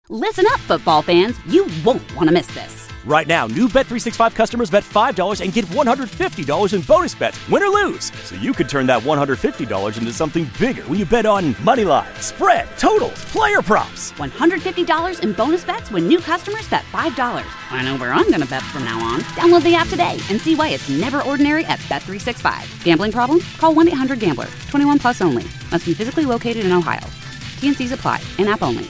Listen up, football fans. You won't want to miss this. Right now, new Bet365 customers bet $5 and get $150 in bonus bets, win or lose. So you could turn that $150 into something bigger when you bet on money line, spread, totals, player props. $150 in bonus bets when new customers bet $5. I know where I'm going to bet from now on. Download the app today and see why it's never ordinary at Bet365. Gambling problem? Call 1-800-GAMBLER. 21 plus only. Must be physically located in Ohio. T&Cs apply. In-app only.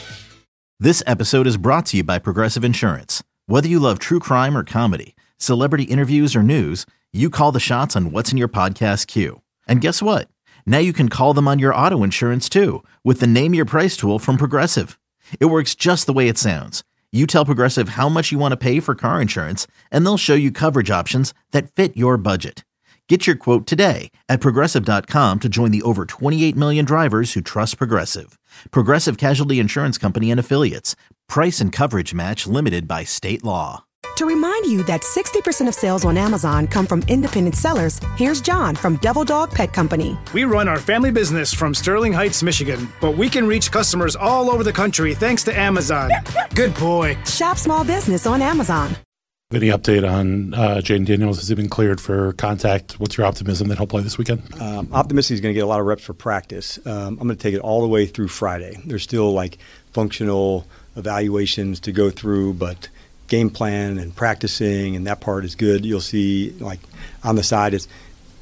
This episode is brought to you by Progressive Insurance. Whether you love true crime or comedy, celebrity interviews or news, you call the shots on what's in your podcast queue. And guess what? Now you can call them on your auto insurance too with the Name Your Price tool from Progressive. It works just the way it sounds. You tell Progressive how much you want to pay for car insurance, and they'll show you coverage options that fit your budget. Get your quote today at Progressive.com to join the over 28 million drivers who trust Progressive. Progressive Casualty Insurance Company and Affiliates. Price and coverage match limited by state law. To remind you that 60% of sales on Amazon come from independent sellers, here's John from Devil Dog Pet Company. We run our family business from Sterling Heights, Michigan, but we can reach customers all over the country thanks to Amazon. Good boy. Shop small business on Amazon. Any update on Jayden Daniels? Has he been cleared for contact? What's your optimism that he'll play this weekend? Optimistic he's going to get a lot of reps for practice. I'm going to take it all the way through Friday. There's still functional evaluations to go through, but game plan and practicing and that part is good. You'll see on the side it's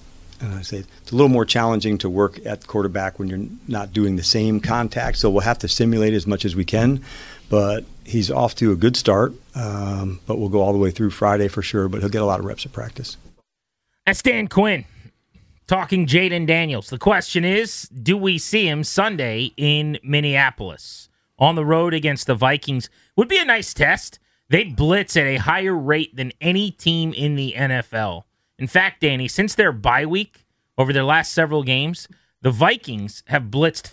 a little more challenging to work at quarterback when you're not doing the same contact. So we'll have to simulate as much as we can. But he's off to a good start, but we'll go all the way through Friday for sure, but he'll get a lot of reps at practice. That's Dan Quinn talking Jayden Daniels. The question is, do we see him Sunday in Minneapolis? On the road against the Vikings would be a nice test. They blitz at a higher rate than any team in the NFL. In fact, Danny, since their bye week over their last several games, the Vikings have blitzed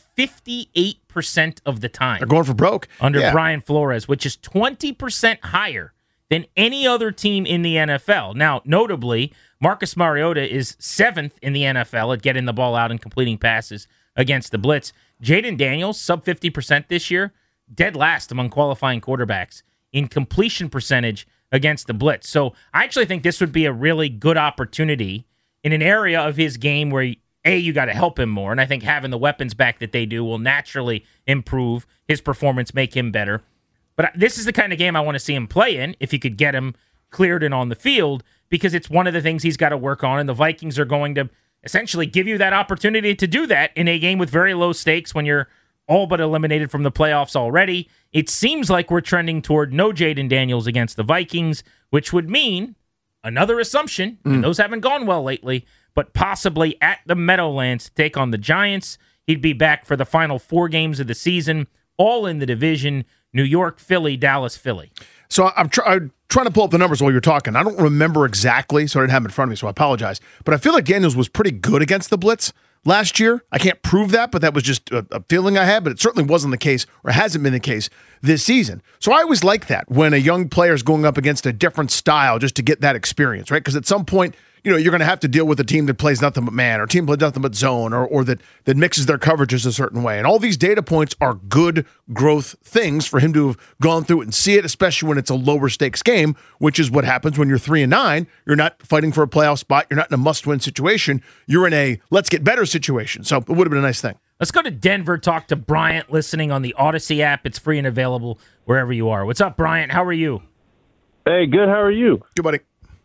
58% of the time. They're going for broke. Under Brian Flores, which is 20% higher than any other team in the NFL. Now, notably, Marcus Mariota is 7th in the NFL at getting the ball out and completing passes against the blitz. Jayden Daniels, sub 50% this year, dead last among qualifying quarterbacks in completion percentage against the blitz. So I actually think this would be a really good opportunity in an area of his game where you got to help him more, and I think having the weapons back that they do will naturally improve his performance, make him better. But this is the kind of game I want to see him play in, if you could get him cleared and on the field, because it's one of the things he's got to work on, and the Vikings are going to essentially give you that opportunity to do that in a game with very low stakes when you're all but eliminated from the playoffs already. It seems like we're trending toward no Jayden Daniels against the Vikings, which would mean another assumption, and those haven't gone well lately, but possibly at the Meadowlands to take on the Giants. He'd be back for the final 4 games of the season, all in the division: New York, Philly, Dallas, Philly. So I'm trying to pull up the numbers while you're talking. I don't remember exactly, so I didn't have them in front of me, so I apologize. But I feel like Daniels was pretty good against the blitz last year. I can't prove that, but that was just a feeling I had, but it certainly wasn't the case, or hasn't been the case this season. So I always like that when a young player is going up against a different style just to get that experience, right? Because at some point, you're going to have to deal with a team that plays nothing but man, or a team that plays nothing but zone, or that mixes their coverages a certain way. And all these data points are good growth things for him to have gone through it and see it, especially when it's a lower stakes game, which is what happens when you're 3-9. You're not fighting for a playoff spot. You're not in a must-win situation. You're in a let's get better situation. So it would have been a nice thing. Let's go to Denver, talk to Bryant, listening on the Odyssey app. It's free and available wherever you are. What's up, Bryant? How are you? Hey, good. How are you? Good, buddy.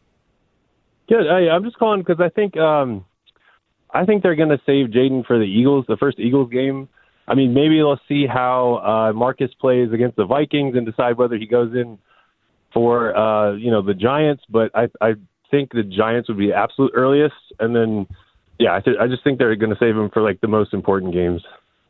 Good. I'm just calling because I think they're going to save Jayden for the Eagles, the first Eagles game. I mean, maybe they'll see how Marcus plays against the Vikings and decide whether he goes in for the Giants. But I think the Giants would be the absolute earliest, and then I just think they're going to save him for the most important games.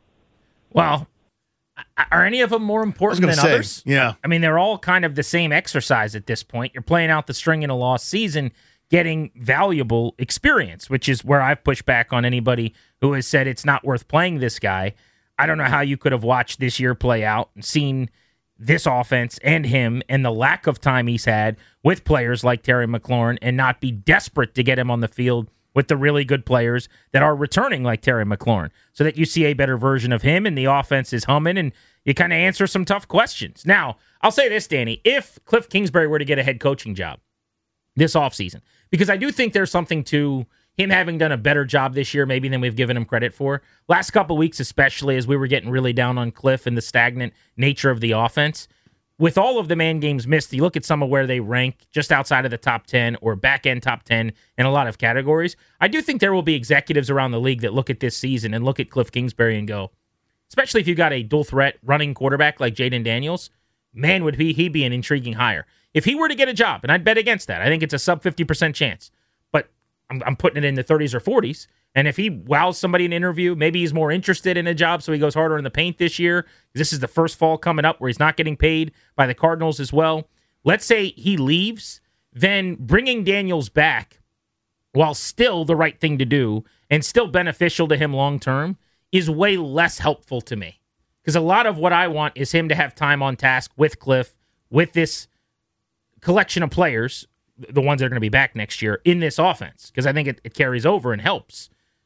Well, are any of them more important than others? Yeah. I mean, they're all kind of the same exercise at this point. You're playing out the string in a lost season, getting valuable experience, which is where I've pushed back on anybody who has said it's not worth playing this guy. I don't know how you could have watched this year play out and seen this offense and him and the lack of time he's had with players like Terry McLaurin and not be desperate to get him on the field with the really good players that are returning like Terry McLaurin, so that you see a better version of him and the offense is humming. And you kind of answer some tough questions. Now, I'll say this, Danny. If Cliff Kingsbury were to get a head coaching job this offseason, because I do think there's something to him having done a better job this year maybe than we've given him credit for. Last couple of weeks, especially as we were getting really down on Cliff and the stagnant nature of the offense. With all of the man games missed, you look at some of where they rank just outside of the top 10 or back-end top 10 in a lot of categories. I do think there will be executives around the league that look at this season and look at Cliff Kingsbury and go, especially if you got a dual-threat running quarterback like Jayden Daniels, man, would he be an intriguing hire. If he were to get a job, and I'd bet against that, I think it's a sub 50% chance, but I'm putting it in the 30s or 40s, and if he wows somebody in an interview, maybe he's more interested in a job, so he goes harder in the paint this year. This is the first fall coming up where he's not getting paid by the Cardinals as well. Let's say he leaves, then bringing Daniels back, while still the right thing to do and still beneficial to him long-term, is way less helpful to me. Because a lot of what I want is him to have time on task with Cliff, with this collection of players, the ones that are going to be back next year, in this offense. Because I think it carries over and helps.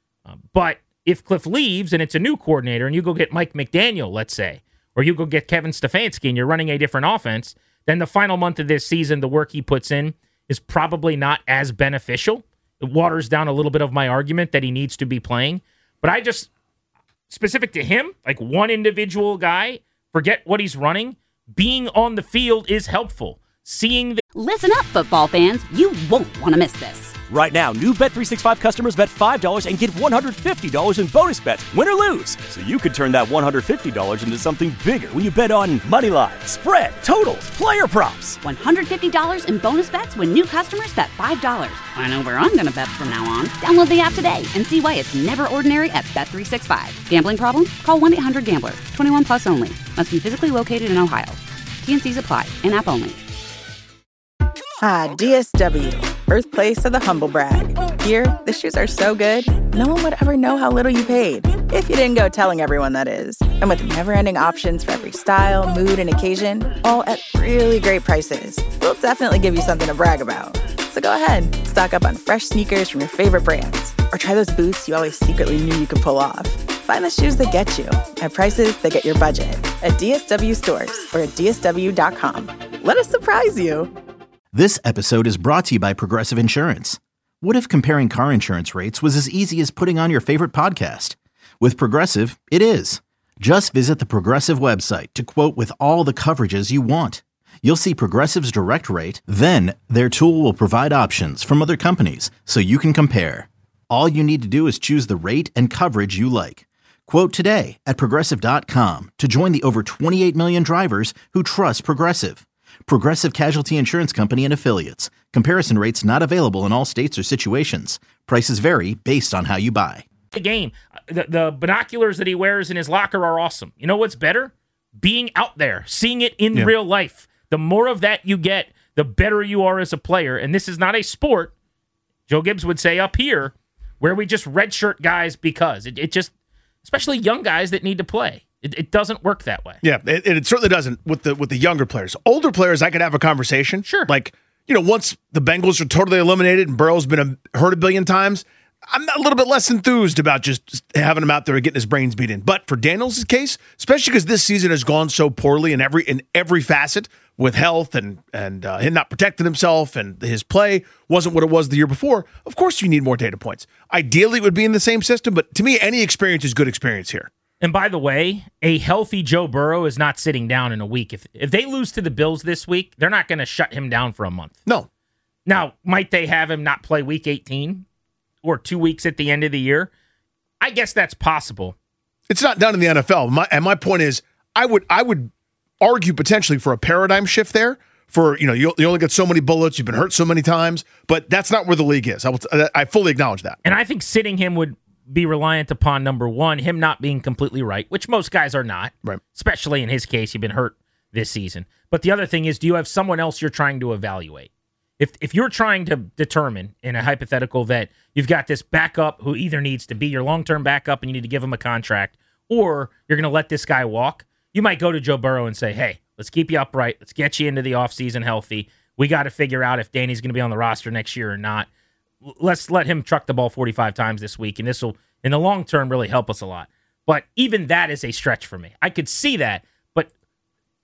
But if Cliff leaves and it's a new coordinator and you go get Mike McDaniel, let's say, or you go get Kevin Stefanski and you're running a different offense, then the final month of this season, the work he puts in is probably not as beneficial. It waters down a little bit of my argument that he needs to be playing. But I just, specific to him, like one individual guy, forget what he's running, being on the field is helpful. Listen up, football fans. You won't want to miss this. Right now, new Bet365 customers bet $5 and get $150 in bonus bets, win or lose. So you could turn that $150 into something bigger when you bet on money line, spread, totals, player props. $150 in bonus bets when new customers bet $5. I know where I'm going to bet from now on. Download the app today and see why it's never ordinary at Bet365. Gambling problem? Call 1-800-GAMBLER. 21 plus only. Must be physically located in Ohio. T&Cs apply. In-app only. Ah, DSW, birthplace of the humble brag. Here, the shoes are so good, no one would ever know how little you paid. If you didn't go telling everyone, that is. And with never-ending options for every style, mood, and occasion, all at really great prices, we'll definitely give you something to brag about. So go ahead, stock up on fresh sneakers from your favorite brands, or try those boots you always secretly knew you could pull off. Find the shoes that get you at prices that get your budget at DSW stores or at DSW.com. Let us surprise you. This episode is brought to you by Progressive Insurance. What if comparing car insurance rates was as easy as putting on your favorite podcast? With Progressive, it is. Just visit the Progressive website to quote with all the coverages you want. You'll see Progressive's direct rate, then their tool will provide options from other companies so you can compare. All you need to do is choose the rate and coverage you like. Quote today at Progressive.com to join the over 28 million drivers who trust Progressive. Progressive Casualty Insurance Company and Affiliates. Comparison rates not available in all states or situations. Prices vary based on how you buy. The game, the binoculars that he wears in his locker are awesome. You know what's better? Being out there, seeing it in real life. The more of that you get, the better you are as a player. And this is not a sport, Joe Gibbs would say up here, where we just redshirt guys because. It just, especially young guys that need to play. It doesn't work that way. Yeah, it certainly doesn't with the younger players. Older players, I could have a conversation. Sure. Like, once the Bengals are totally eliminated and Burrow's been hurt a billion times, I'm a little bit less enthused about just having him out there and getting his brains beat in. But for Daniels' case, especially because this season has gone so poorly in every facet with health and him not protecting himself and his play wasn't what it was the year before, of course you need more data points. Ideally, it would be in the same system, but to me, any experience is good experience here. And by the way, a healthy Joe Burrow is not sitting down in a week. If they lose to the Bills this week, they're not going to shut him down for a month. No. Now, might they have him not play week 18 or 2 weeks at the end of the year? I guess that's possible. It's not done in the NFL. My point is, I would argue potentially for a paradigm shift there. For you only get so many bullets, you've been hurt so many times, but that's not where the league is. I fully acknowledge that. And I think sitting him would be reliant upon, number one, him not being completely right, which most guys are not. Right. Especially in his case, you've been hurt this season. But the other thing is, do you have someone else you're trying to evaluate? If you're trying to determine in a hypothetical that you've got this backup who either needs to be your long-term backup and you need to give him a contract, or you're going to let this guy walk, you might go to Joe Burrow and say, hey, let's keep you upright. Let's get you into the offseason healthy. We got to figure out if Danny's going to be on the roster next year or not. Let's let him truck the ball 45 times this week, and this will, in the long term, really help us a lot. But even that is a stretch for me. I could see that,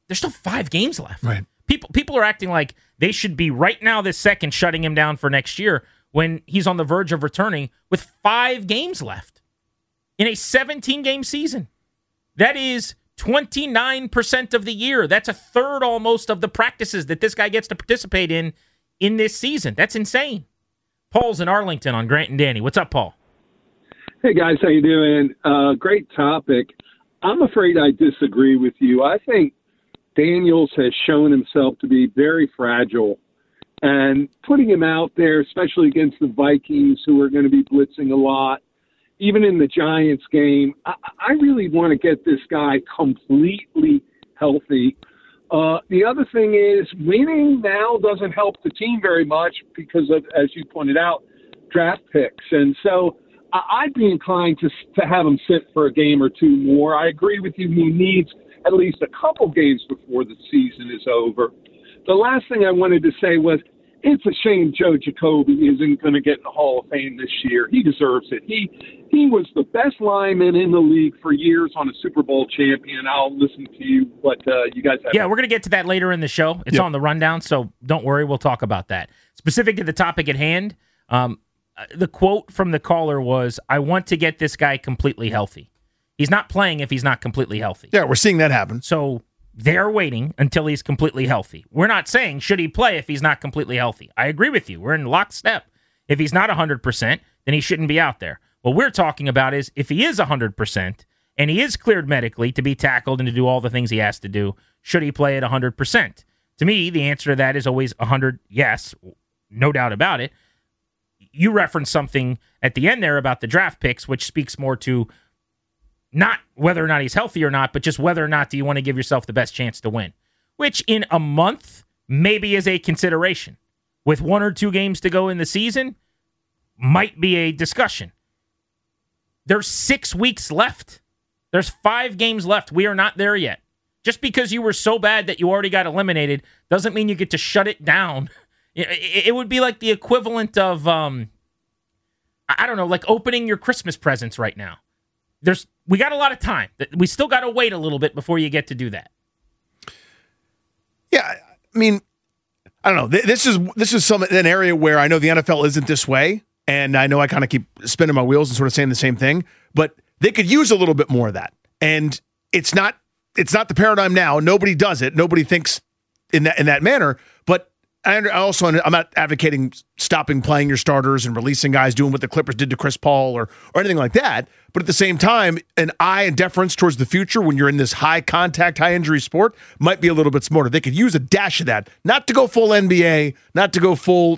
There's still 5 games left. Right. People are acting like they should be right now this second shutting him down for next year when he's on the verge of returning with 5 games left in a 17-game season. That is 29% of the year. That's a third almost of the practices that this guy gets to participate in this season. That's insane. Paul's in Arlington on Grant and Danny. What's up, Paul? Hey, guys. How you doing? Great topic. I'm afraid I disagree with you. I think Daniels has shown himself to be very fragile. And putting him out there, especially against the Vikings, who are going to be blitzing a lot, even in the Giants game, I really want to get this guy completely healthy. The other thing is winning now doesn't help the team very much because of, as you pointed out, draft picks. And so I'd be inclined to have him sit for a game or 2 more. I agree with you. He needs at least a couple games before the season is over. The last thing I wanted to say was it's a shame Joe Jacoby isn't going to get in the Hall of Fame this year. He deserves it. He was the best lineman in the league for years on a Super Bowl champion. I'll listen to you, what you guys have. Yeah, we're going to get to that later in the show. It's on the rundown, so don't worry. We'll talk about that. Specific to the topic at hand, the quote from the caller was, I want to get this guy completely healthy. He's not playing if he's not completely healthy. Yeah, we're seeing that happen. So they're waiting until he's completely healthy. We're not saying, should he play if he's not completely healthy? I agree with you. We're in lockstep. If he's not 100%, then he shouldn't be out there. What we're talking about is if he is 100% and he is cleared medically to be tackled and to do all the things he has to do, should he play at 100%? To me, the answer to that is always 100, yes, no doubt about it. You referenced something at the end there about the draft picks, which speaks more to not whether or not he's healthy or not, but just whether or not do you want to give yourself the best chance to win, which in a month maybe is a consideration. With 1 or 2 games to go in the season, might be a discussion. There's 6 weeks left. There's 5 games left. We are not there yet. Just because you were so bad that you already got eliminated doesn't mean you get to shut it down. It would be like the equivalent of, I don't know, like opening your Christmas presents right now. We got a lot of time. We still got to wait a little bit before you get to do that. Yeah, I mean, I don't know. This is an area where I know the NFL isn't this way, and I know I kind of keep spinning my wheels and sort of saying the same thing, but they could use a little bit more of that. And it's not the paradigm now. Nobody does it. Nobody thinks in that manner. But I'm not advocating stopping playing your starters and releasing guys, doing what the Clippers did to Chris Paul or anything like that. But at the same time, an eye and deference towards the future when you're in this high contact, high injury sport might be a little bit smarter. They could use a dash of that, not to go full NBA, not to go full,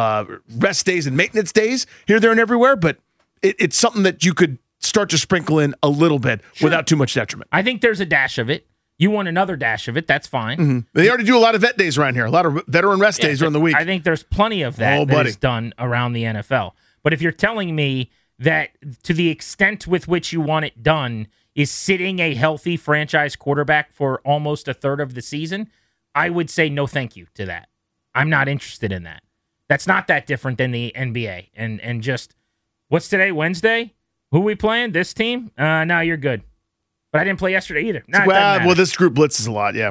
rest days and maintenance days here, there, and everywhere. But it's something that you could start to sprinkle in a little bit without too much detriment. I think there's a dash of it. You want another dash of it, that's fine. Mm-hmm. They already do a lot of vet days around here, a lot of veteran rest days during the week. I think there's plenty of that that is done around the NFL. But if you're telling me that to the extent with which you want it done is sitting a healthy franchise quarterback for almost a third of the season, I would say no thank you to that. I'm not interested in that. That's not that different than the NBA. And just, what's today, Wednesday? Who we playing? This team? No, you're good. But I didn't play yesterday either. Well, this group blitzes a lot, yeah.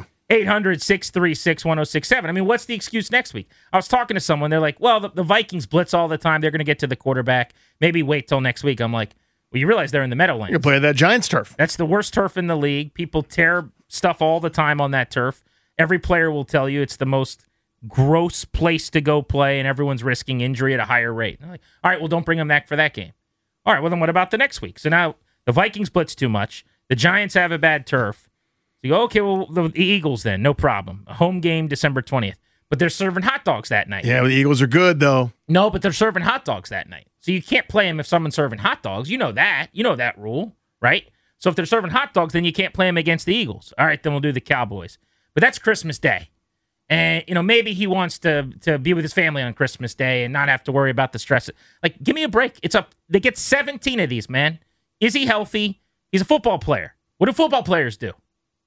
800-636-1067. I mean, what's the excuse next week? I was talking to someone. They're like, well, the Vikings blitz all the time. They're going to get to the quarterback. Maybe wait till next week. I'm like, well, you realize they're in the Meadowlands. You're playing that Giants turf. That's the worst turf in the league. People tear stuff all the time on that turf. Every player will tell you it's the most gross place to go play, and everyone's risking injury at a higher rate. Like, all right, well, don't bring them back for that game. All right, well, then what about the next week? So now the Vikings blitz too much. The Giants have a bad turf. So you go, okay, well, the Eagles then, no problem. A home game December 20th. But they're serving hot dogs that night. Yeah, well, the Eagles are good, though. No, but they're serving hot dogs that night. So you can't play them if someone's serving hot dogs. You know that. You know that rule, right? So if they're serving hot dogs, then you can't play them against the Eagles. All right, then we'll do the Cowboys. But that's Christmas Day. And, maybe he wants to be with his family on Christmas Day and not have to worry about the stress. Like, give me a break. They get 17 of these, man. Is he healthy? He's a football player. What do football players do?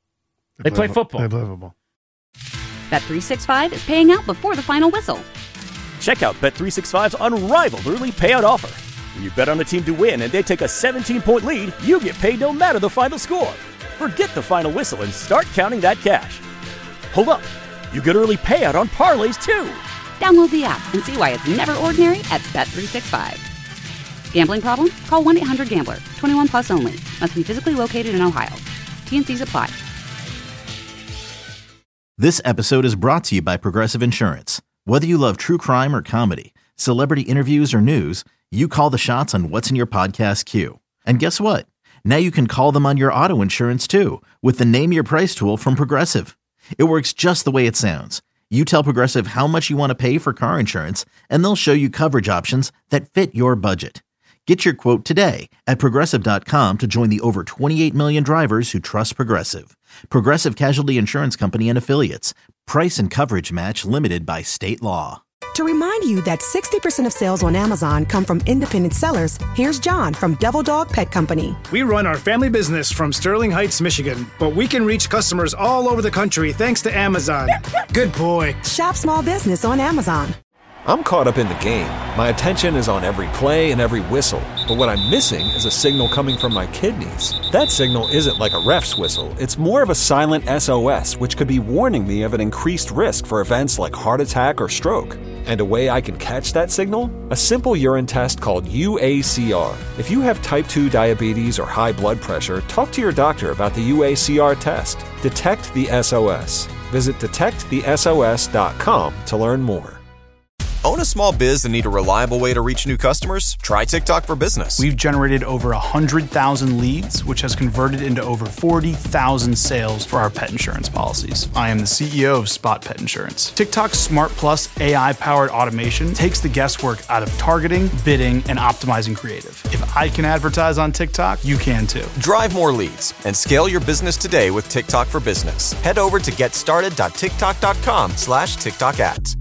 They play football. They play football. Bet365 is paying out before the final whistle. Check out Bet365's unrivaled early payout offer. When you bet on a team to win and they take a 17-point lead, you get paid no matter the final score. Forget the final whistle and start counting that cash. Hold up. You get early payout on parlays, too. Download the app and see why it's never ordinary at Bet365. Gambling problem? Call 1-800-GAMBLER. 21 plus only. Must be physically located in Ohio. T&Cs apply. This episode is brought to you by Progressive Insurance. Whether you love true crime or comedy, celebrity interviews or news, you call the shots on what's in your podcast queue. And guess what? Now you can call them on your auto insurance too with the Name Your Price tool from Progressive. It works just the way it sounds. You tell Progressive how much you want to pay for car insurance, and they'll show you coverage options that fit your budget. Get your quote today at Progressive.com to join the over 28 million drivers who trust Progressive. Progressive Casualty Insurance Company and Affiliates. Price and coverage match limited by state law. To remind you that 60% of sales on Amazon come from independent sellers, here's John from Devil Dog Pet Company. We run our family business from Sterling Heights, Michigan, but we can reach customers all over the country thanks to Amazon. Good boy. Shop small business on Amazon. I'm caught up in the game. My attention is on every play and every whistle. But what I'm missing is a signal coming from my kidneys. That signal isn't like a ref's whistle. It's more of a silent SOS, which could be warning me of an increased risk for events like heart attack or stroke. And a way I can catch that signal? A simple urine test called UACR. If you have type 2 diabetes or high blood pressure, talk to your doctor about the UACR test. Detect the SOS. Visit detectthesos.com to learn more. Own a small biz and need a reliable way to reach new customers? Try TikTok for Business. We've generated over 100,000 leads, which has converted into over 40,000 sales for our pet insurance policies. I am the CEO of Spot Pet Insurance. TikTok's Smart Plus AI-powered automation takes the guesswork out of targeting, bidding, and optimizing creative. If I can advertise on TikTok, you can too. Drive more leads and scale your business today with TikTok for Business. Head over to getstarted.tiktok.com/TikTok ads.